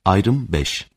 Ayrım 5.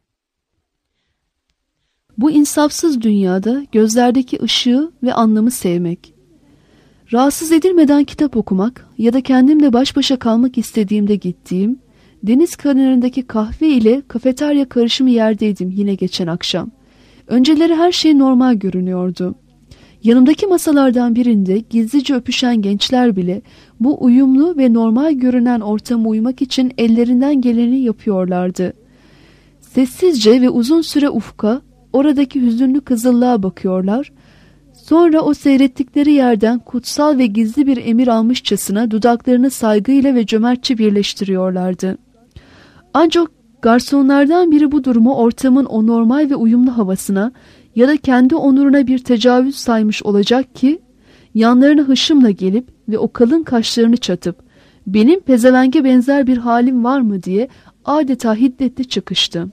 Bu insafsız dünyada gözlerdeki ışığı ve anlamı sevmek. Rahatsız edilmeden kitap okumak ya da kendimle baş başa kalmak istediğimde gittiğim, deniz kenarındaki kahve ile kafeterya karışımı yerdeydim yine geçen akşam. Önceleri her şey normal görünüyordu. Yanımdaki masalardan birinde gizlice öpüşen gençler bile bu uyumlu ve normal görünen ortama uymak için ellerinden geleni yapıyorlardı. Sessizce ve uzun süre ufka, oradaki hüzünlü kızıllığa bakıyorlar. Sonra o seyrettikleri yerden kutsal ve gizli bir emir almışçasına dudaklarını saygıyla ve cömertçe birleştiriyorlardı. Ancak garsonlardan biri bu durumu ortamın o normal ve uyumlu havasına ya da kendi onuruna bir tecavüz saymış olacak ki, yanlarına hışımla gelip ve o kalın kaşlarını çatıp "Benim pezevenge benzer bir halim var mı?" diye adeta hiddetli çıkıştı.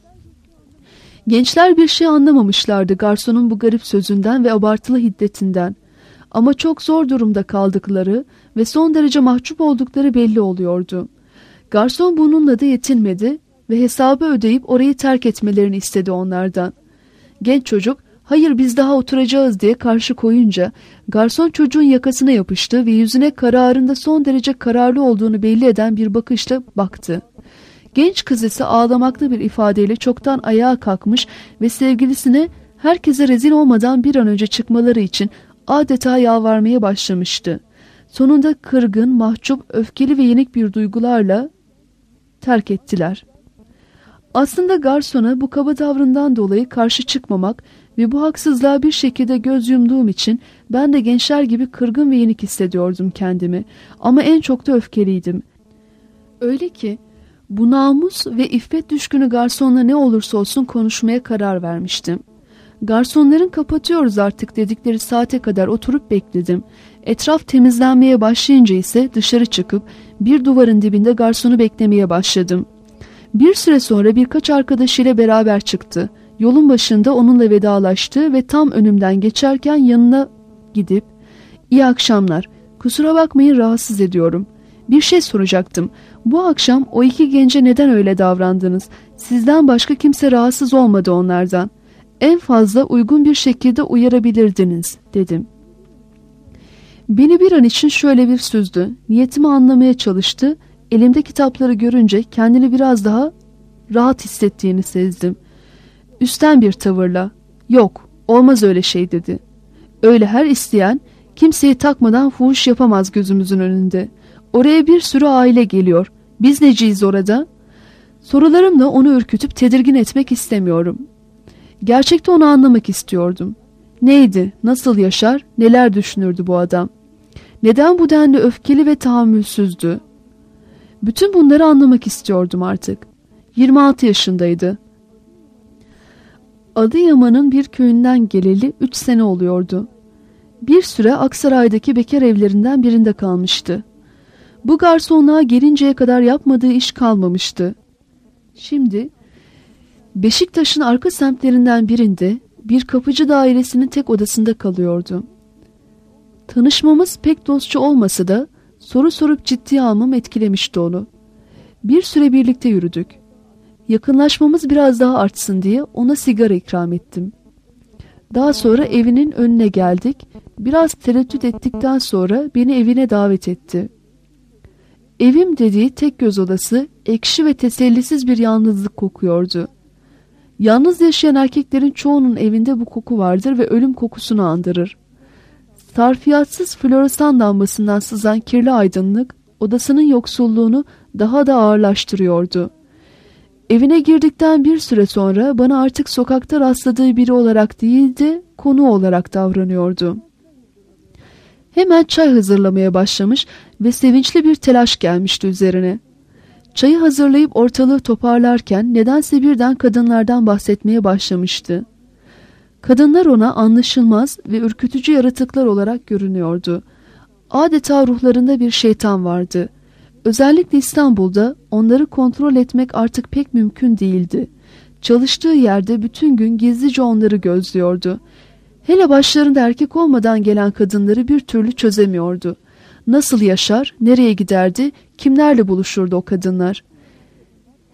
Gençler bir şey anlamamışlardı garsonun bu garip sözünden ve abartılı hiddetinden. Ama çok zor durumda kaldıkları ve son derece mahcup oldukları belli oluyordu. Garson bununla da yetinmedi ve hesabı ödeyip orayı terk etmelerini istedi onlardan. Genç çocuk, "Hayır, biz daha oturacağız," diye karşı koyunca garson çocuğun yakasına yapıştı ve yüzüne kararında son derece kararlı olduğunu belli eden bir bakışla baktı. Genç kız ise ağlamaklı bir ifadeyle çoktan ayağa kalkmış ve sevgilisine herkese rezil olmadan bir an önce çıkmaları için adeta yalvarmaya başlamıştı. Sonunda kırgın, mahcup, öfkeli ve yenik bir duygularla terk ettiler. Aslında garsona bu kaba tavrından dolayı karşı çıkmamak ve bu haksızlığa bir şekilde göz yumduğum için ben de gençler gibi kırgın ve yenik hissediyordum kendimi. Ama en çok da öfkeliydim. Öyle ki bu namus ve iffet düşkünü garsonla ne olursa olsun konuşmaya karar vermiştim. Garsonların "kapatıyoruz artık" dedikleri saate kadar oturup bekledim. Etraf temizlenmeye başlayınca ise dışarı çıkıp bir duvarın dibinde garsonu beklemeye başladım. Bir süre sonra birkaç arkadaşıyla beraber çıktı. Yolun başında onunla vedalaştı ve tam önümden geçerken yanına gidip "İyi akşamlar, kusura bakmayın rahatsız ediyorum. Bir şey soracaktım. Bu akşam o iki gence neden öyle davrandınız? Sizden başka kimse rahatsız olmadı onlardan. En fazla uygun bir şekilde uyarabilirdiniz," dedim. Beni bir an için şöyle bir süzdü. Niyetimi anlamaya çalıştı. Elimde kitapları görünce kendini biraz daha rahat hissettiğini sezdim. Üstten bir tavırla "Yok, olmaz öyle şey," dedi. "Öyle her isteyen kimseyi takmadan fuhuş yapamaz gözümüzün önünde. Oraya bir sürü aile geliyor. Biz neciyiz orada?" Sorularımla onu ürkütüp tedirgin etmek istemiyorum. Gerçekte onu anlamak istiyordum. Neydi, nasıl yaşar, neler düşünürdü bu adam? Neden bu denli öfkeli ve tahammülsüzdü? Bütün bunları anlamak istiyordum artık. 26 yaşındaydı. Adıyaman'ın bir köyünden geleli 3 sene oluyordu. Bir süre Aksaray'daki bekar evlerinden birinde kalmıştı. Bu garsonluğa gelinceye kadar yapmadığı iş kalmamıştı. Şimdi Beşiktaş'ın arka semtlerinden birinde bir kapıcı dairesinin tek odasında kalıyordu. Tanışmamız pek dostça olmasa da soru sorup ciddiye almam etkilemişti onu. Bir süre birlikte yürüdük. Yakınlaşmamız biraz daha artsın diye ona sigara ikram ettim. Daha sonra evinin önüne geldik. Biraz tereddüt ettikten sonra beni evine davet etti. Evim dediği tek göz odası ekşi ve tesellisiz bir yalnızlık kokuyordu. Yalnız yaşayan erkeklerin çoğunun evinde bu koku vardır ve ölüm kokusunu andırır. Sarfiyatsız floresan lambasından sızan kirli aydınlık odasının yoksulluğunu daha da ağırlaştırıyordu. Evine girdikten bir süre sonra bana artık sokakta rastladığı biri olarak değil de konu olarak davranıyordu. Hemen çay hazırlamaya başlamış ve sevinçli bir telaş gelmişti üzerine. Çayı hazırlayıp ortalığı toparlarken nedense birden kadınlardan bahsetmeye başlamıştı. Kadınlar ona anlaşılmaz ve ürkütücü yaratıklar olarak görünüyordu. Adeta ruhlarında bir şeytan vardı. Özellikle İstanbul'da onları kontrol etmek artık pek mümkün değildi. Çalıştığı yerde bütün gün gizlice onları gözlüyordu. Hele başlarında erkek olmadan gelen kadınları bir türlü çözemiyordu. Nasıl yaşar, nereye giderdi, kimlerle buluşurdu o kadınlar?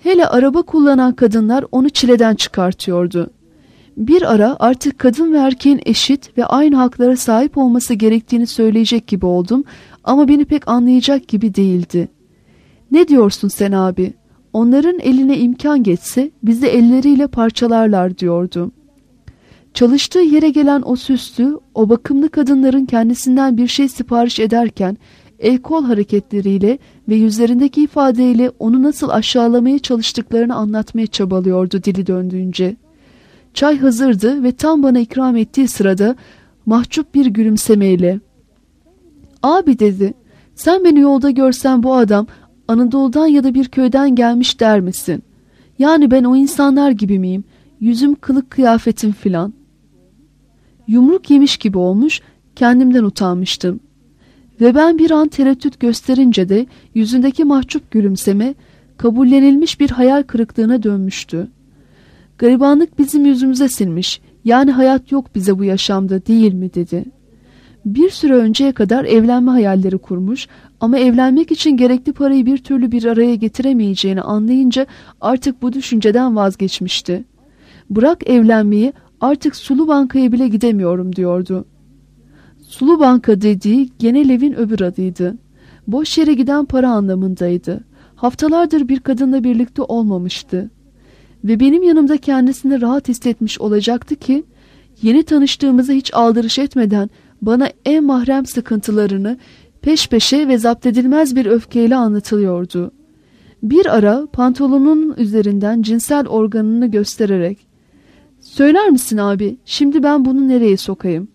Hele araba kullanan kadınlar onu çileden çıkartıyordu. Bir ara artık kadın ve erkeğin eşit ve aynı haklara sahip olması gerektiğini söyleyecek gibi oldum ama beni pek anlayacak gibi değildi. "Ne diyorsun sen abi? Onların eline imkan geçse bizi elleriyle parçalarlar," diyordu. Çalıştığı yere gelen o süslü, o bakımlı kadınların kendisinden bir şey sipariş ederken el kol hareketleriyle ve yüzlerindeki ifadeyle onu nasıl aşağılamaya çalıştıklarını anlatmaya çabalıyordu dili döndüğünce. Çay hazırdı ve tam bana ikram ettiği sırada mahcup bir gülümsemeyle "Abi," dedi, "sen beni yolda görsen bu adam Anadolu'dan ya da bir köyden gelmiş der misin? Yani ben o insanlar gibi miyim? Yüzüm, kılık kıyafetim filan." Yumruk yemiş gibi olmuş, kendimden utanmıştım. Ve ben bir an tereddüt gösterince de yüzündeki mahcup gülümseme kabullenilmiş bir hayal kırıklığına dönmüştü. "Garibanlık bizim yüzümüze sinmiş, yani hayat yok bize bu yaşamda, değil mi?" dedi. Bir süre önceye kadar evlenme hayalleri kurmuş ama evlenmek için gerekli parayı bir türlü bir araya getiremeyeceğini anlayınca artık bu düşünceden vazgeçmişti. "Bırak evlenmeyi, artık sulu bankaya bile gidemiyorum," diyordu. Sulu banka dediği genel evin öbür adıydı. Boş yere giden para anlamındaydı. Haftalardır bir kadınla birlikte olmamıştı. Ve benim yanımda kendisini rahat hissetmiş olacaktı ki, yeni tanıştığımızı hiç aldırış etmeden bana en mahrem sıkıntılarını peş peşe ve zapt edilmez bir öfkeyle anlatılıyordu. Bir ara pantolonunun üzerinden cinsel organını göstererek "Söyler misin abi, şimdi ben bunu nereye sokayım?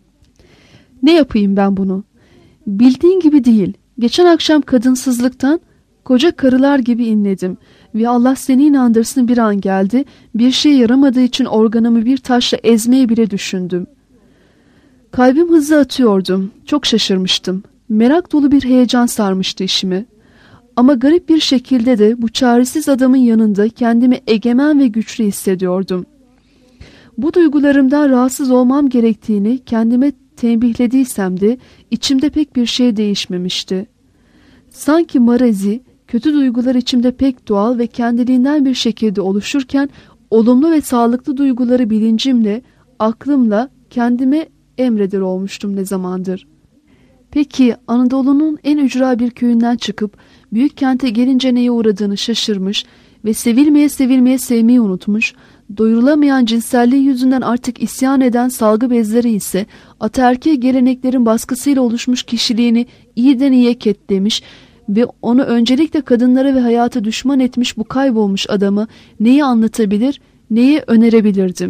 Ne yapayım ben bunu? Bildiğin gibi değil. Geçen akşam kadınsızlıktan koca karılar gibi inledim ve Allah seni inandırsın bir an geldi, bir şey yaramadığı için organımı bir taşla ezmeye bile düşündüm." Kalbim hızlı atıyordu. Çok şaşırmıştım. Merak dolu bir heyecan sarmıştı işimi. Ama garip bir şekilde de bu çaresiz adamın yanında kendimi egemen ve güçlü hissediyordum. Bu duygularımdan rahatsız olmam gerektiğini kendime tembihlediysem de içimde pek bir şey değişmemişti. Sanki marazi, kötü duygular içimde pek doğal ve kendiliğinden bir şekilde oluşurken olumlu ve sağlıklı duyguları bilincimle, aklımla kendime emreder olmuştum ne zamandır. Peki Anadolu'nun en ücra bir köyünden çıkıp büyük kente gelince neye uğradığını şaşırmış ve sevilmeye sevmeyi unutmuş, doyurulamayan cinselliği yüzünden artık isyan eden salgı bezleri ise ataerkil geleneklerin baskısıyla oluşmuş kişiliğini iyiden iyiye ketlemiş ve onu öncelikle kadınlara ve hayata düşman etmiş bu kaybolmuş adamı neyi anlatabilir, neyi önerebilirdim?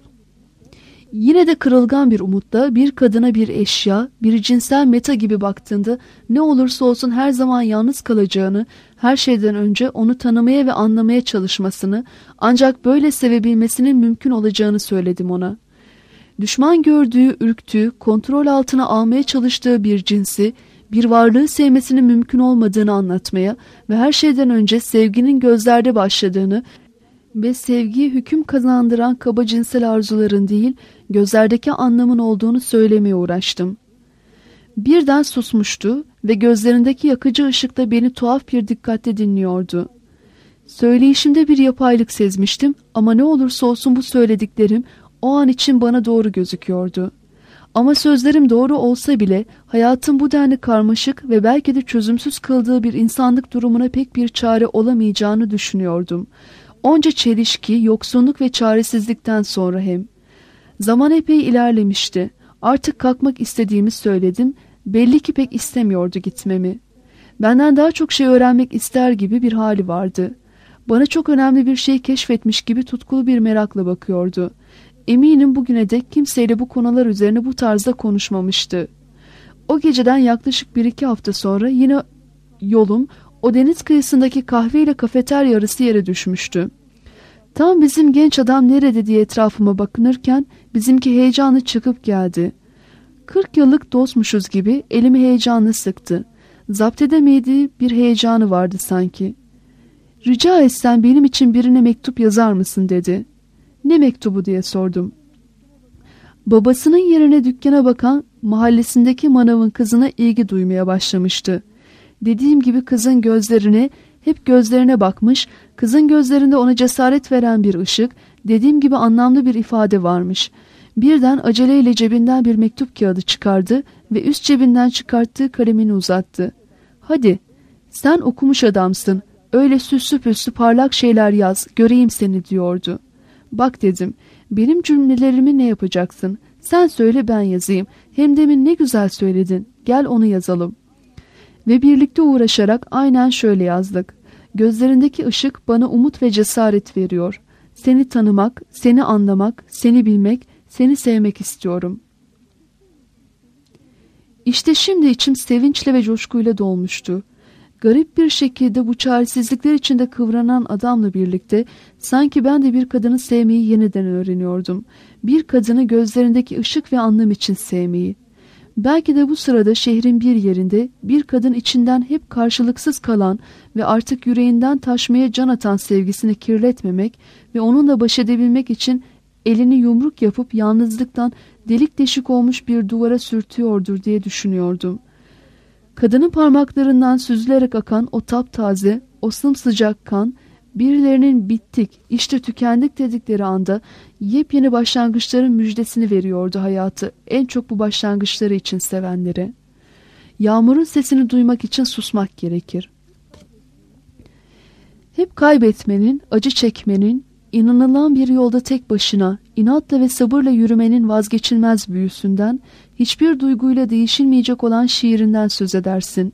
Yine de kırılgan bir umutla bir kadına bir eşya, bir cinsel meta gibi baktığında ne olursa olsun her zaman yalnız kalacağını, her şeyden önce onu tanımaya ve anlamaya çalışmasını, ancak böyle sevebilmesinin mümkün olacağını söyledim ona. Düşman gördüğü, ürktüğü, kontrol altına almaya çalıştığı bir cinsi, bir varlığı sevmesinin mümkün olmadığını anlatmaya ve her şeyden önce sevginin gözlerde başladığını ve sevgiye hüküm kazandıran kaba cinsel arzuların değil, gözlerdeki anlamın olduğunu söylemeye uğraştım. Birden susmuştu ve gözlerindeki yakıcı ışıkla beni tuhaf bir dikkatle dinliyordu. Söyleyişimde bir yapaylık sezmiştim ama ne olursa olsun bu söylediklerim o an için bana doğru gözüküyordu. Ama sözlerim doğru olsa bile hayatın bu denli karmaşık ve belki de çözümsüz kıldığı bir insanlık durumuna pek bir çare olamayacağını düşünüyordum. Onca çelişki, yoksunluk ve çaresizlikten sonra hem. Zaman epey ilerlemişti. Artık kalkmak istediğimi söyledim. Belli ki pek istemiyordu gitmemi. Benden daha çok şey öğrenmek ister gibi bir hali vardı. Bana çok önemli bir şey keşfetmiş gibi tutkulu bir merakla bakıyordu. Eminim bugüne dek kimseyle bu konular üzerine bu tarzda konuşmamıştı. O geceden yaklaşık 1-2 hafta sonra yine yolum o deniz kıyısındaki kahve ile kafeterya arası yere düşmüştü. Tam bizim genç adam nerede diye etrafıma bakınırken bizimki heyecanlı çıkıp geldi. 40 yıllık dostmuşuz gibi elimi heyecanlı sıktı. Zapt edemediği bir heyecanı vardı sanki. "Rica etsem benim için birine mektup yazar mısın?" dedi. "Ne mektubu?" diye sordum. Babasının yerine dükkana bakan mahallesindeki manavın kızına ilgi duymaya başlamıştı. Dediğim gibi kızın gözlerine hep gözlerine bakmış, kızın gözlerinde ona cesaret veren bir ışık, dediğim gibi anlamlı bir ifade varmış. Birden aceleyle cebinden bir mektup kağıdı çıkardı ve üst cebinden çıkarttığı kalemini uzattı. "Hadi, sen okumuş adamsın, öyle süslü püslü parlak şeyler yaz, göreyim seni," diyordu. "Bak," dedim, "benim cümlelerimi ne yapacaksın? Sen söyle, ben yazayım. Hem demin ne güzel söyledin, gel onu yazalım." Ve birlikte uğraşarak aynen şöyle yazdık. "Gözlerindeki ışık bana umut ve cesaret veriyor. Seni tanımak, seni anlamak, seni bilmek, seni sevmek istiyorum." İşte şimdi içim sevinçle ve coşkuyla dolmuştu. Garip bir şekilde bu çaresizlikler içinde kıvranan adamla birlikte sanki ben de bir kadını sevmeyi yeniden öğreniyordum. Bir kadını gözlerindeki ışık ve anlam için sevmeyi. Belki de bu sırada şehrin bir yerinde bir kadın içinden hep karşılıksız kalan ve artık yüreğinden taşmaya can atan sevgisini kirletmemek ve onunla baş edebilmek için elini yumruk yapıp yalnızlıktan delik deşik olmuş bir duvara sürtüyordur diye düşünüyordum. Kadının parmaklarından süzülerek akan o taptaze, o sımsıcak kan, birilerinin bittik, işte tükendik dedikleri anda yepyeni başlangıçların müjdesini veriyordu hayatı, en çok bu başlangıçları için sevenlere. Yağmurun sesini duymak için susmak gerekir. Hep kaybetmenin, acı çekmenin, inanılan bir yolda tek başına, inatla ve sabırla yürümenin vazgeçilmez büyüsünden, hiçbir duyguyla değişilmeyecek olan şiirinden söz edersin.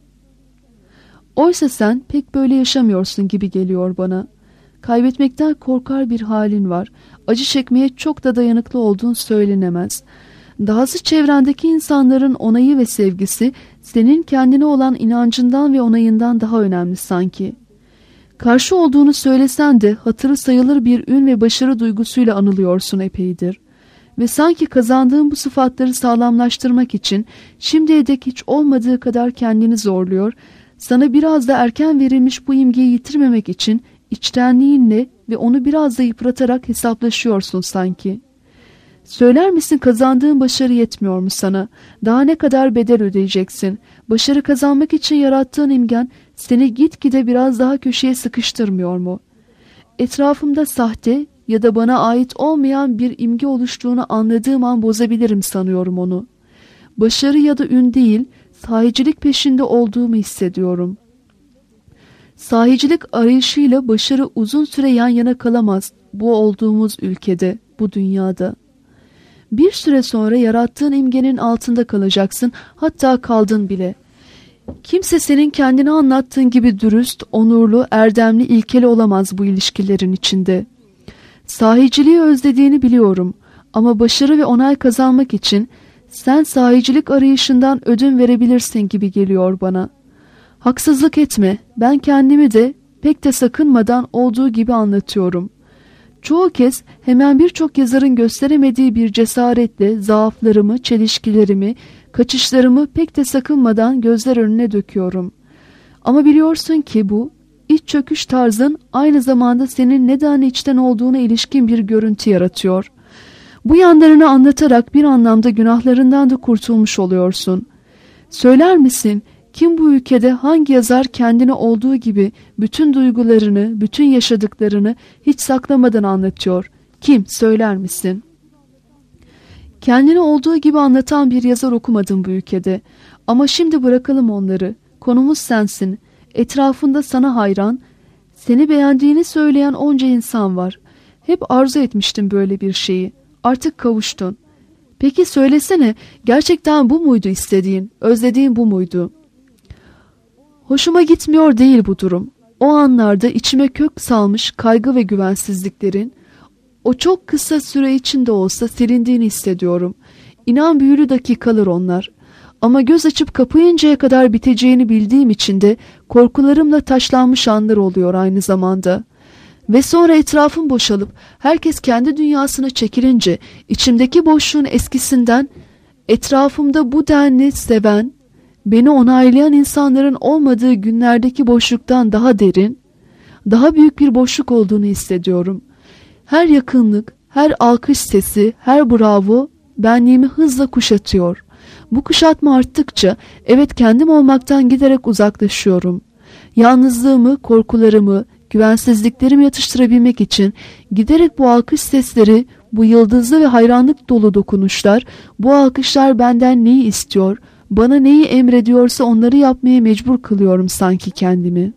Oysa sen pek böyle yaşamıyorsun gibi geliyor bana. Kaybetmekten korkar bir halin var. Acı çekmeye çok da dayanıklı olduğun söylenemez. Dahası çevrendeki insanların onayı ve sevgisi, senin kendine olan inancından ve onayından daha önemli sanki. Karşı olduğunu söylesen de hatırı sayılır bir ün ve başarı duygusuyla anılıyorsun epeydir. Ve sanki kazandığın bu sıfatları sağlamlaştırmak için şimdiye dek hiç olmadığı kadar kendini zorluyor, sana biraz da erken verilmiş bu imgeyi yitirmemek için içtenliğinle ve onu biraz da yıpratarak hesaplaşıyorsun sanki. Söyler misin, kazandığın başarı yetmiyor mu sana? Daha ne kadar bedel ödeyeceksin? Başarı kazanmak için yarattığın imgen seni gitgide biraz daha köşeye sıkıştırmıyor mu? Etrafımda sahte ya da bana ait olmayan bir imge oluştuğunu anladığım an bozabilirim sanıyorum onu. Başarı ya da ün değil, sahicilik peşinde olduğumu hissediyorum. Sahicilik arayışıyla başarı uzun süre yan yana kalamaz bu olduğumuz ülkede, bu dünyada. Bir süre sonra yarattığın imgenin altında kalacaksın, hatta kaldın bile. Kimse senin kendini anlattığın gibi dürüst, onurlu, erdemli, ilkeli olamaz bu ilişkilerin içinde. Sahiciliği özlediğini biliyorum ama başarı ve onay kazanmak için sen sahicilik arayışından ödün verebilirsin gibi geliyor bana. Haksızlık etme, ben kendimi de pek de sakınmadan olduğu gibi anlatıyorum. Çoğu kez hemen birçok yazarın gösteremediği bir cesaretle zaaflarımı, çelişkilerimi, kaçışlarımı pek de sakınmadan gözler önüne döküyorum. Ama biliyorsun ki bu iç çöküş tarzın aynı zamanda senin neden içten olduğuna ilişkin bir görüntü yaratıyor. Bu yanlarını anlatarak bir anlamda günahlarından da kurtulmuş oluyorsun. Söyler misin, kim bu ülkede hangi yazar kendini olduğu gibi bütün duygularını, bütün yaşadıklarını hiç saklamadan anlatıyor? Kim, söyler misin? Kendini olduğu gibi anlatan bir yazar okumadım bu ülkede. Ama şimdi bırakalım onları. Konumuz sensin. Etrafında sana hayran, seni beğendiğini söyleyen onca insan var. Hep arzu etmiştim böyle bir şeyi. Artık kavuştun. Peki söylesene, gerçekten bu muydu istediğin, özlediğin bu muydu? Hoşuma gitmiyor değil bu durum. O anlarda içime kök salmış kaygı ve güvensizliklerin, o çok kısa süre içinde olsa silindiğini hissediyorum. İnan büyülü dakikalar onlar. Ama göz açıp kapayıncaya kadar biteceğini bildiğim için de korkularımla taşlanmış anlar oluyor aynı zamanda. Ve sonra etrafım boşalıp herkes kendi dünyasına çekilince içimdeki boşluğun eskisinden, etrafımda bu denli seven, beni onaylayan insanların olmadığı günlerdeki boşluktan daha derin, daha büyük bir boşluk olduğunu hissediyorum. Her yakınlık, her alkış sesi, her bravo benliğimi hızla kuşatıyor. Bu kuşatma arttıkça evet kendim olmaktan giderek uzaklaşıyorum. Yalnızlığımı, korkularımı, güvensizliklerimi yatıştırabilmek için giderek bu alkış sesleri, bu yıldızlı ve hayranlık dolu dokunuşlar, bu alkışlar benden neyi istiyor, bana neyi emrediyorsa onları yapmaya mecbur kılıyorum sanki kendimi.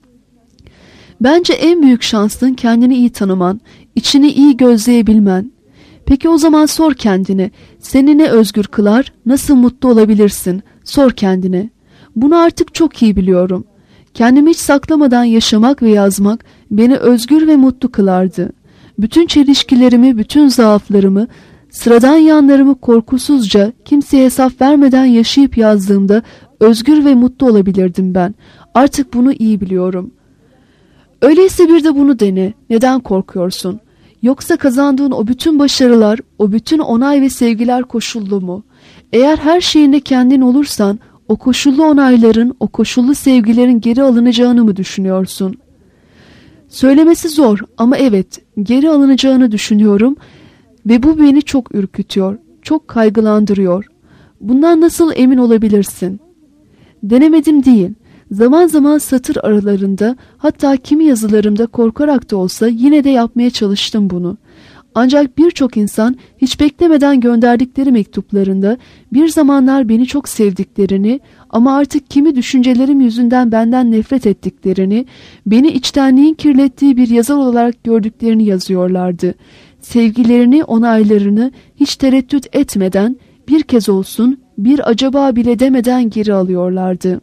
Bence en büyük şansın kendini iyi tanıman, içini iyi gözleyebilmen. Peki o zaman sor kendine, seni ne özgür kılar, nasıl mutlu olabilirsin? Sor kendine. Bunu artık çok iyi biliyorum. Kendimi hiç saklamadan yaşamak ve yazmak beni özgür ve mutlu kılardı. Bütün çelişkilerimi, bütün zaaflarımı, sıradan yanlarımı korkusuzca, kimseye hesap vermeden yaşayıp yazdığımda özgür ve mutlu olabilirdim ben. Artık bunu iyi biliyorum. Öyleyse bir de bunu dene. Neden korkuyorsun? Yoksa kazandığın o bütün başarılar, o bütün onay ve sevgiler koşullu mu? Eğer her şeyinde kendin olursan, o koşullu onayların, o koşullu sevgilerin geri alınacağını mı düşünüyorsun? Söylemesi zor ama evet, geri alınacağını düşünüyorum ve bu beni çok ürkütüyor, çok kaygılandırıyor. Bundan nasıl emin olabilirsin? Denemedim değil. Zaman zaman satır aralarında, hatta kimi yazılarımda korkarak da olsa yine de yapmaya çalıştım bunu. Ancak birçok insan hiç beklemeden gönderdikleri mektuplarında bir zamanlar beni çok sevdiklerini ama artık kimi düşüncelerim yüzünden benden nefret ettiklerini, beni içtenliğin kirlettiği bir yazar olarak gördüklerini yazıyorlardı. Sevgilerini, onaylarını hiç tereddüt etmeden, bir kez olsun bir acaba bile demeden geri alıyorlardı.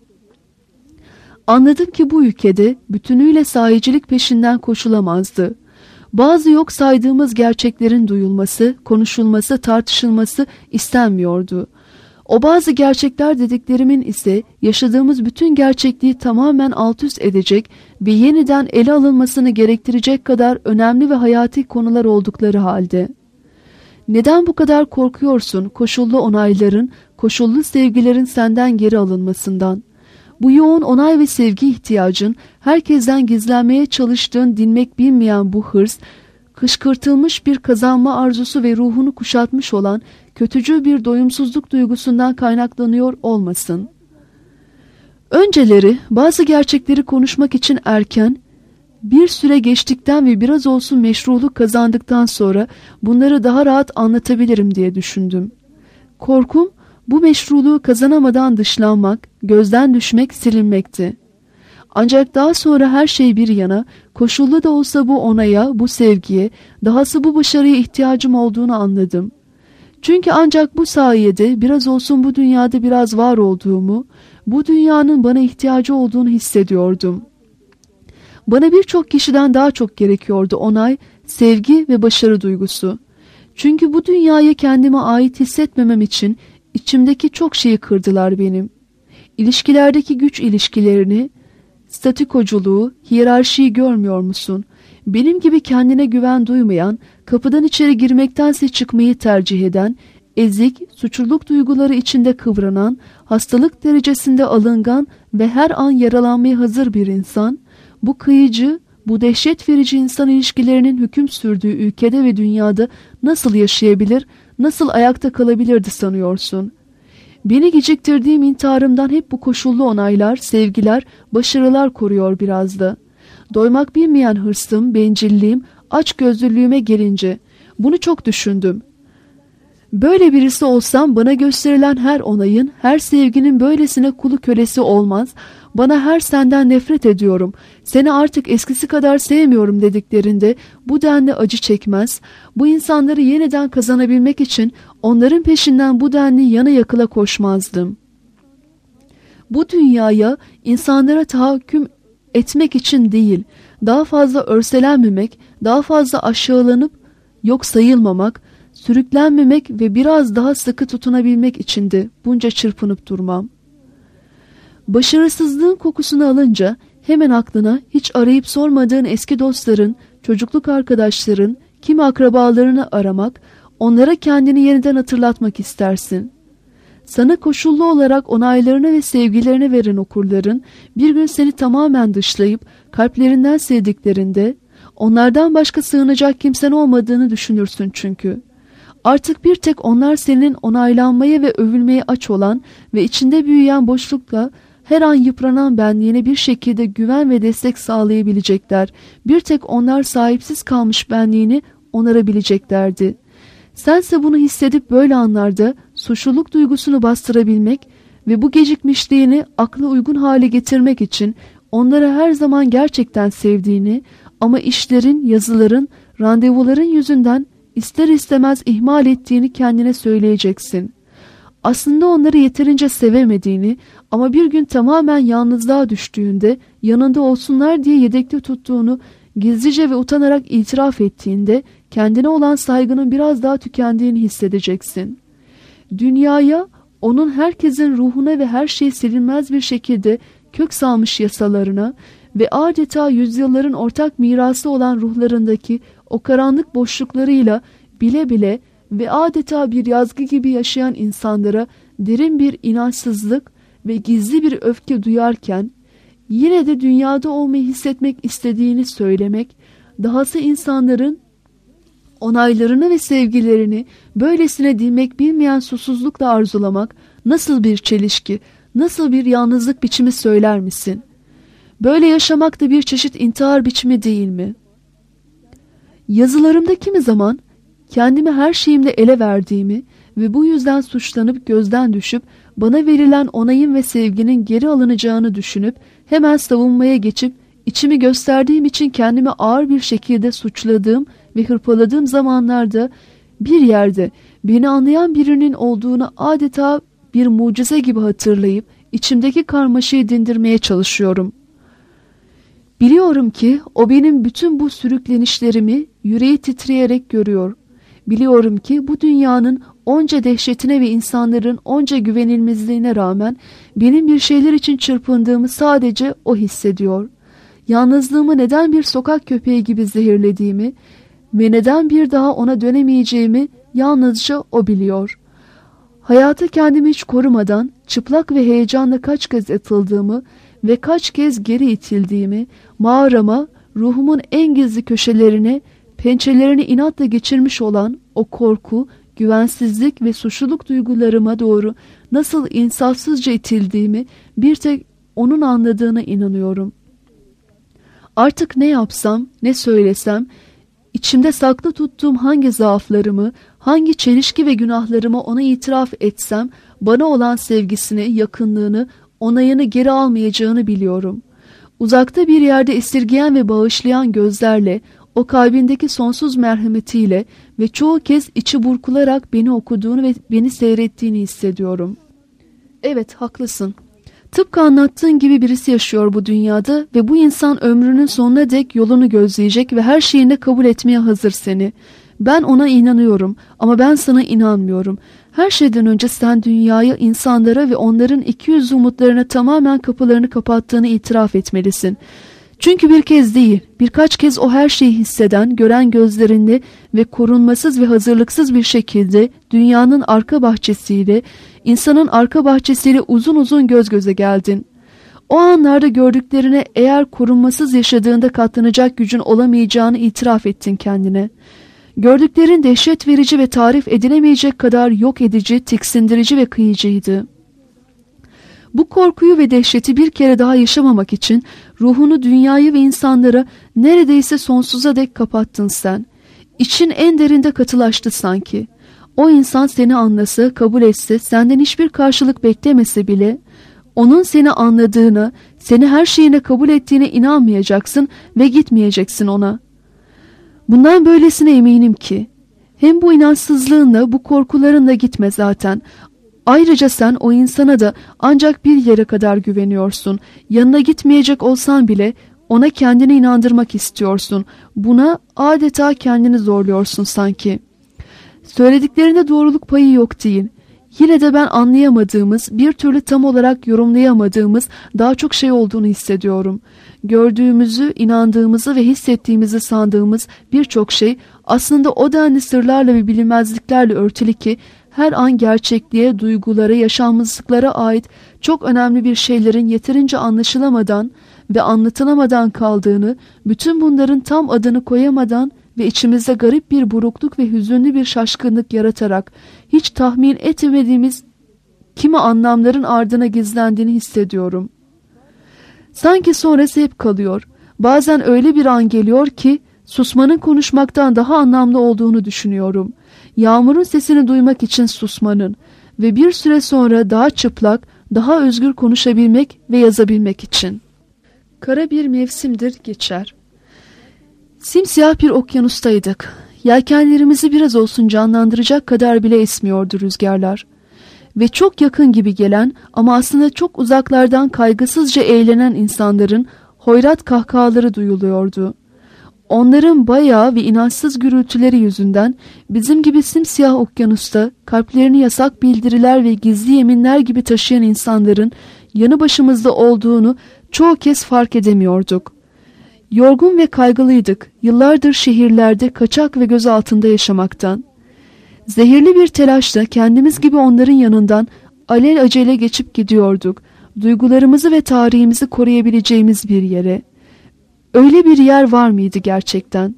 Anladım ki bu ülkede bütünüyle sahicilik peşinden koşulamazdı. Bazı yok saydığımız gerçeklerin duyulması, konuşulması, tartışılması istenmiyordu. O bazı gerçekler dediklerimin ise yaşadığımız bütün gerçekliği tamamen alt üst edecek ve yeniden ele alınmasını gerektirecek kadar önemli ve hayati konular oldukları halde. Neden bu kadar korkuyorsun koşullu onayların, koşullu sevgilerin senden geri alınmasından? Bu yoğun onay ve sevgi ihtiyacın, herkesten gizlenmeye çalıştığın dinmek bilmeyen bu hırs, kışkırtılmış bir kazanma arzusu ve ruhunu kuşatmış olan kötücül bir doyumsuzluk duygusundan kaynaklanıyor olmasın. Önceleri bazı gerçekleri konuşmak için erken, bir süre geçtikten ve biraz olsun meşruluk kazandıktan sonra bunları daha rahat anlatabilirim diye düşündüm. Korkum, bu meşruluğu kazanamadan dışlanmak, gözden düşmek, silinmekti. Ancak daha sonra her şey bir yana, koşullu da olsa bu onaya, bu sevgiye, dahası bu başarıya ihtiyacım olduğunu anladım. Çünkü ancak bu sayede biraz olsun bu dünyada biraz var olduğumu, bu dünyanın bana ihtiyacı olduğunu hissediyordum. Bana birçok kişiden daha çok gerekiyordu onay, sevgi ve başarı duygusu. Çünkü bu dünyaya kendime ait hissetmemem için içimdeki çok şeyi kırdılar benim. İlişkilerdeki güç ilişkilerini, statükoculuğu, hiyerarşiyi görmüyor musun? Benim gibi kendine güven duymayan, kapıdan içeri girmektense çıkmayı tercih eden, ezik, suçluluk duyguları içinde kıvranan, hastalık derecesinde alıngan ve her an yaralanmaya hazır bir insan, bu kıyıcı, bu dehşet verici insan ilişkilerinin hüküm sürdüğü ülkede ve dünyada nasıl yaşayabilir, nasıl ayakta kalabilirdi sanıyorsun? Beni geciktirdiğim intiharımdan hep bu koşullu onaylar, sevgiler, başarılar koruyor biraz da. Doymak bilmeyen hırsım, bencilliğim, açgözlülüğüme gelince bunu çok düşündüm. Böyle birisi olsam bana gösterilen her onayın, her sevginin böylesine kulu kölesi olmaz, bana her senden nefret ediyorum, seni artık eskisi kadar sevmiyorum dediklerinde bu denli acı çekmez, bu insanları yeniden kazanabilmek için onların peşinden bu denli yana yakıla koşmazdım. Bu dünyaya insanlara tahakküm etmek için değil, daha fazla örselenmemek, daha fazla aşağılanıp yok sayılmamak, sürüklenmemek ve biraz daha sıkı tutunabilmek içindi bunca çırpınıp durmam. Başarısızlığın kokusunu alınca hemen aklına hiç arayıp sormadığın eski dostların, çocukluk arkadaşların, kimi akrabalarını aramak, onlara kendini yeniden hatırlatmak istersin. Sana koşullu olarak onaylarını ve sevgilerini veren okurların bir gün seni tamamen dışlayıp kalplerinden sevdiklerinde onlardan başka sığınacak kimsen olmadığını düşünürsün çünkü. Artık bir tek onlar senin onaylanmaya ve övülmeye aç olan ve içinde büyüyen boşlukla her an yıpranan benliğine bir şekilde güven ve destek sağlayabilecekler. Bir tek onlar sahipsiz kalmış benliğini onarabileceklerdi. Sense bunu hissedip böyle anlarda suçluluk duygusunu bastırabilmek ve bu gecikmişliğini akla uygun hale getirmek için onları her zaman gerçekten sevdiğini ama işlerin, yazıların, randevuların yüzünden ister istemez ihmal ettiğini kendine söyleyeceksin. Aslında onları yeterince sevemediğini ama bir gün tamamen yalnızlığa düştüğünde yanında olsunlar diye yedekte tuttuğunu gizlice ve utanarak itiraf ettiğinde kendine olan saygının biraz daha tükendiğini hissedeceksin. Dünyaya, onun herkesin ruhuna ve her şey silinmez bir şekilde kök salmış yasalarına ve adeta yüzyılların ortak mirası olan ruhlarındaki o karanlık boşluklarıyla bile bile ve adeta bir yazgı gibi yaşayan insanlara derin bir inançsızlık ve gizli bir öfke duyarken yine de dünyada olmayı hissetmek istediğini söylemek, dahası insanların onaylarını ve sevgilerini böylesine dinmek bilmeyen susuzlukla arzulamak nasıl bir çelişki, nasıl bir yalnızlık biçimi söyler misin? Böyle yaşamak da bir çeşit intihar biçimi değil mi? Yazılarımda kimi zaman kendimi her şeyimle ele verdiğimi ve bu yüzden suçlanıp gözden düşüp bana verilen onayın ve sevginin geri alınacağını düşünüp hemen savunmaya geçip içimi gösterdiğim için kendimi ağır bir şekilde suçladığım ve hırpaladığım zamanlarda bir yerde beni anlayan birinin olduğunu adeta bir mucize gibi hatırlayıp içimdeki karmaşayı dindirmeye çalışıyorum. Biliyorum ki o benim bütün bu sürüklenişlerimi yüreği titreyerek görüyor. Biliyorum ki bu dünyanın onca dehşetine ve insanların onca güvenilmezliğine rağmen benim bir şeyler için çırpındığımı sadece o hissediyor. Yalnızlığımı neden bir sokak köpeği gibi zehirlediğimi ve neden bir daha ona dönemeyeceğimi yalnızca o biliyor. Hayata kendimi hiç korumadan çıplak ve heyecanla kaç kez atıldığımı ve kaç kez geri itildiğimi, mağarama, ruhumun en gizli köşelerine, pençelerini inatla geçirmiş olan o korku, güvensizlik ve suçluluk duygularıma doğru nasıl insafsızca itildiğimi bir tek onun anladığına inanıyorum. Artık ne yapsam, ne söylesem, içimde saklı tuttuğum hangi zaaflarımı, hangi çelişki ve günahlarımı ona itiraf etsem, bana olan sevgisini, yakınlığını, onayını geri almayacağını biliyorum. Uzakta bir yerde esirgeyen ve bağışlayan gözlerle, o kalbindeki sonsuz merhametiyle ve çoğu kez içi burkularak beni okuduğunu ve beni seyrettiğini hissediyorum. Evet, haklısın. Tıpkı anlattığın gibi birisi yaşıyor bu dünyada ve bu insan ömrünün sonuna dek yolunu gözleyecek ve her şeyini kabul etmeye hazır seni. Ben ona inanıyorum ama ben sana inanmıyorum. Her şeyden önce sen dünyaya, insanlara ve onların 200 umutlarına tamamen kapılarını kapattığını itiraf etmelisin. Çünkü bir kez değil, birkaç kez o her şeyi hisseden, gören gözlerinde ve korunmasız ve hazırlıksız bir şekilde dünyanın arka bahçesiyle, insanın arka bahçesiyle uzun uzun göz göze geldin. O anlarda gördüklerine eğer korunmasız yaşadığında katlanacak gücün olamayacağını itiraf ettin kendine. Gördüklerin dehşet verici ve tarif edilemeyecek kadar yok edici, tiksindirici ve kıyıcıydı. Bu korkuyu ve dehşeti bir kere daha yaşamamak için ruhunu dünyayı ve insanlara neredeyse sonsuza dek kapattın sen. İçin en derinde katılaştı sanki. O insan seni anlasa, kabul etse, senden hiçbir karşılık beklemese bile, onun seni anladığına, seni her şeyine kabul ettiğine inanmayacaksın ve gitmeyeceksin ona. Bundan böylesine eminim ki, hem bu inançsızlığınla, bu korkularınla gitme zaten. Ayrıca sen o insana da ancak bir yere kadar güveniyorsun. Yanına gitmeyecek olsan bile ona kendini inandırmak istiyorsun. Buna adeta kendini zorluyorsun sanki. Söylediklerinde doğruluk payı yok değil. Yine de ben anlayamadığımız, bir türlü tam olarak yorumlayamadığımız daha çok şey olduğunu hissediyorum. Gördüğümüzü, inandığımızı ve hissettiğimizi sandığımız birçok şey aslında o denli sırlarla ve bilinmezliklerle örtülü ki her an gerçekliğe, duygulara, yaşanmışlıklara ait çok önemli bir şeylerin yeterince anlaşılamadan ve anlatılamadan kaldığını, bütün bunların tam adını koyamadan ve içimizde garip bir burukluk ve hüzünlü bir şaşkınlık yaratarak hiç tahmin etmediğimiz kimi anlamların ardına gizlendiğini hissediyorum. Sanki sonrası hep kalıyor. Bazen öyle bir an geliyor ki susmanın konuşmaktan daha anlamlı olduğunu düşünüyorum. Yağmurun sesini duymak için susmanın ve bir süre sonra daha çıplak, daha özgür konuşabilmek ve yazabilmek için. Kara bir mevsimdir geçer. Simsiyah bir okyanustaydık. Yelkenlerimizi biraz olsun canlandıracak kadar bile esmiyordu rüzgarlar. Ve çok yakın gibi gelen ama aslında çok uzaklardan kaygısızca eğlenen insanların hoyrat kahkahaları duyuluyordu. Onların bayağı ve inançsız gürültüleri yüzünden bizim gibi simsiyah okyanusta kalplerini yasak bildiriler ve gizli yeminler gibi taşıyan insanların yanı başımızda olduğunu çoğu kez fark edemiyorduk. Yorgun ve kaygılıydık, yıllardır şehirlerde kaçak ve göz altında yaşamaktan. Zehirli bir telaşla kendimiz gibi onların yanından alelacele geçip gidiyorduk, duygularımızı ve tarihimizi koruyabileceğimiz bir yere. Öyle bir yer var mıydı gerçekten?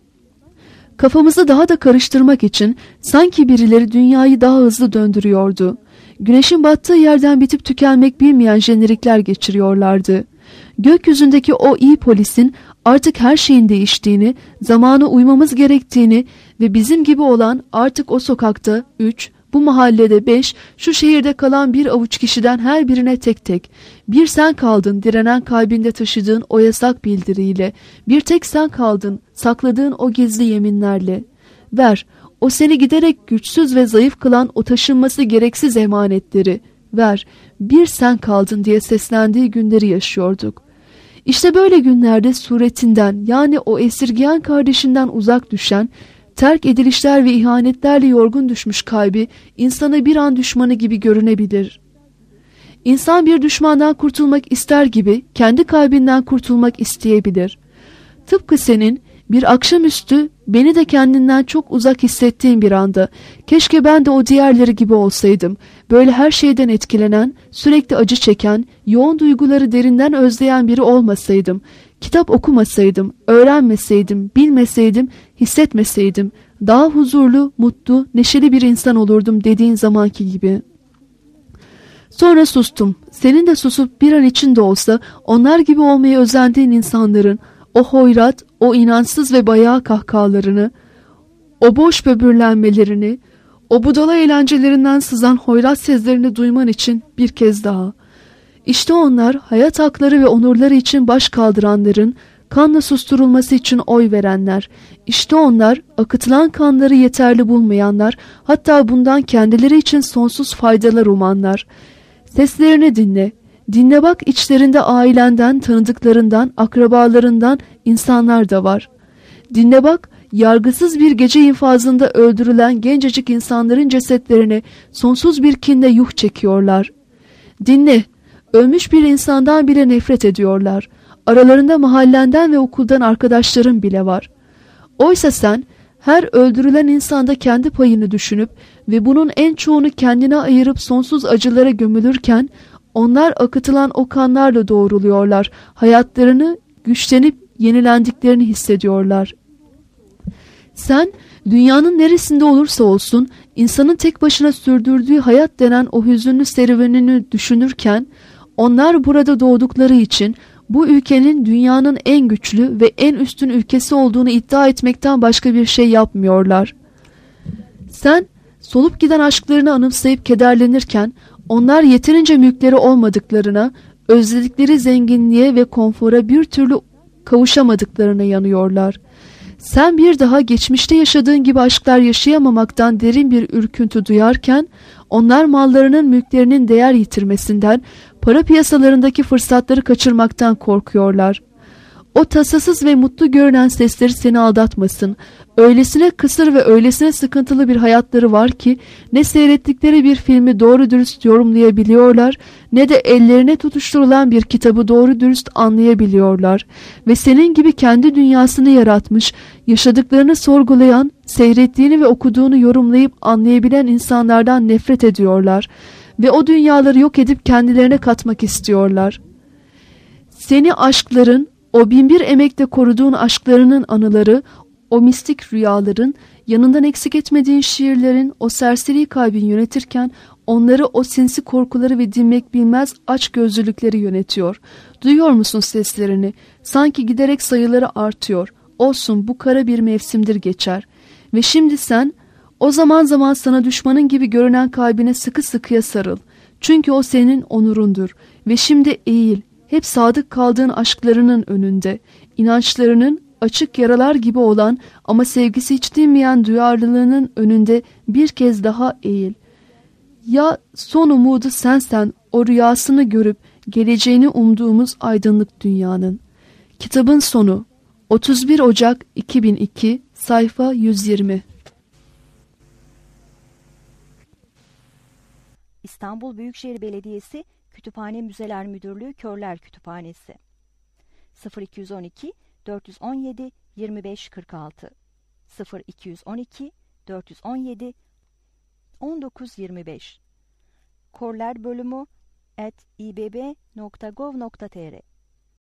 Kafamızı daha da karıştırmak için sanki birileri dünyayı daha hızlı döndürüyordu. Güneşin battığı yerden bitip tükenmek bilmeyen jenerikler geçiriyorlardı. Gökyüzündeki o iyi polisin artık her şeyin değiştiğini, zamana uymamız gerektiğini ve bizim gibi olan artık o sokakta 3, bu mahallede 5, şu şehirde kalan bir avuç kişiden her birine tek tek, bir sen kaldın direnen kalbinde taşıdığın o yasak bildiriyle, bir tek sen kaldın sakladığın o gizli yeminlerle. Ver, o seni giderek güçsüz ve zayıf kılan o taşınması gereksiz emanetleri. Ver, bir sen kaldın diye seslendiği günleri yaşıyorduk. İşte böyle günlerde suretinden, yani o esirgeyen kardeşinden uzak düşen, terk edilişler ve ihanetlerle yorgun düşmüş kalbi insana bir an düşmanı gibi görünebilir. İnsan bir düşmandan kurtulmak ister gibi kendi kalbinden kurtulmak isteyebilir. Tıpkı senin bir akşamüstü beni de kendinden çok uzak hissettiğin bir anda, keşke ben de o diğerleri gibi olsaydım, böyle her şeyden etkilenen, sürekli acı çeken, yoğun duyguları derinden özleyen biri olmasaydım, kitap okumasaydım, öğrenmeseydim, bilmeseydim, hissetmeseydim, daha huzurlu, mutlu, neşeli bir insan olurdum dediğin zamanki gibi. Sonra sustum. Senin de susup bir an için de olsa onlar gibi olmaya özendiğin insanların o hoyrat, o inançsız ve bayağı kahkahalarını, o boş böbürlenmelerini, o budala eğlencelerinden sızan hoyrat seslerini duyman için bir kez daha. İşte onlar hayat hakları ve onurları için baş kaldıranların, kanla susturulması için oy verenler. İşte onlar akıtılan kanları yeterli bulmayanlar, hatta bundan kendileri için sonsuz faydalar umanlar. Seslerini dinle. Dinle bak, içlerinde ailenden, tanıdıklarından, akrabalarından insanlar da var. Dinle bak, yargısız bir gece infazında öldürülen gencecik insanların cesetlerine sonsuz bir kinle yuh çekiyorlar. Dinle, ölmüş bir insandan bile nefret ediyorlar. Aralarında mahallenden ve okuldan arkadaşların bile var. Oysa sen her öldürülen insanda kendi payını düşünüp ve bunun en çoğunu kendine ayırıp sonsuz acılara gömülürken, onlar akıtılan o kanlarla doğruluyorlar. Hayatlarını güçlenip yenilendiklerini hissediyorlar. Sen dünyanın neresinde olursa olsun insanın tek başına sürdürdüğü hayat denen o hüzünlü serüvenini düşünürken, onlar burada doğdukları için bu ülkenin dünyanın en güçlü ve en üstün ülkesi olduğunu iddia etmekten başka bir şey yapmıyorlar. Sen solup giden aşklarını anımsayıp kederlenirken, onlar yeterince mülkleri olmadıklarına, özledikleri zenginliğe ve konfora bir türlü kavuşamadıklarına yanıyorlar. Sen bir daha geçmişte yaşadığın gibi aşklar yaşayamamaktan derin bir ürküntü duyarken, onlar mallarının, mülklerinin değer yitirmesinden, para piyasalarındaki fırsatları kaçırmaktan korkuyorlar. O tasasız ve mutlu görünen sesleri seni aldatmasın. Öylesine kısır ve öylesine sıkıntılı bir hayatları var ki ne seyrettikleri bir filmi doğru dürüst yorumlayabiliyorlar, ne de ellerine tutuşturulan bir kitabı doğru dürüst anlayabiliyorlar. Ve senin gibi kendi dünyasını yaratmış, yaşadıklarını sorgulayan, seyrettiğini ve okuduğunu yorumlayıp anlayabilen insanlardan nefret ediyorlar. Ve o dünyaları yok edip kendilerine katmak istiyorlar. Seni aşkların, o binbir emekle koruduğun aşklarının anıları, o mistik rüyaların, yanından eksik etmediğin şiirlerin, o serseri kalbin yönetirken, Onları o sinsi korkuları ve dinmek bilmez açgözlülükleri yönetiyor. Duyuyor musun seslerini? Sanki giderek sayıları artıyor. Olsun, bu kara bir mevsimdir, geçer. Ve şimdi sen, o zaman zaman sana düşmanın gibi görünen kalbine sıkı sıkıya sarıl. Çünkü o senin onurundur. Ve şimdi eğil, hep sadık kaldığın aşklarının önünde, inançlarının açık yaralar gibi olan ama sevgisi hiç dinmeyen duyarlılığının önünde bir kez daha eğil. Ya son umudu sensen, o rüyasını görüp geleceğini umduğumuz aydınlık dünyanın. Kitabın sonu. 31 Ocak 2002, sayfa 120. İstanbul Büyükşehir Belediyesi Kütüphane Müzeler Müdürlüğü Körler Kütüphanesi 0212 417 2546 0212 417 1925 Korler bölümü @ibb.gov.tr